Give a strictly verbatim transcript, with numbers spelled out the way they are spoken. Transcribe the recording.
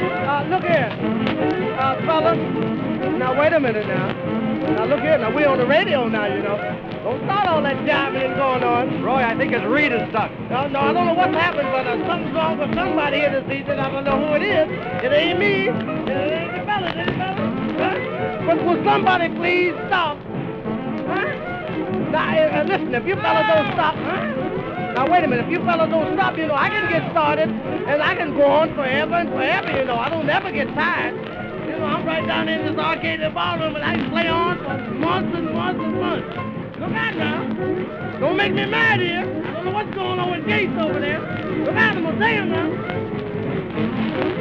Uh, look here. Uh, fella. Now, wait a minute now. Now, look here. Now, we're on the radio now, you know. Don't start all that jiving going on. Roy, I think his reed is stuck. No, no, I don't know what's happened, but uh, something's wrong with somebody here this evening. I don't know who it is. It ain't me. It ain't the fellas, ain't the fellas. Huh? But will somebody please stop? Huh? Now, uh, uh, listen, if you fellas don't stop, huh? Now, wait a minute. If you fellas don't stop, you know, I can get started, and I can go on forever and forever, you know. I don't never get tired. You know, I'm right down in this arcade ballroom, and I can play on for months and months and months. Look out now. Don't make me mad here. I don't know what's going on with Gates over there. Look out, I'm going to tell you now.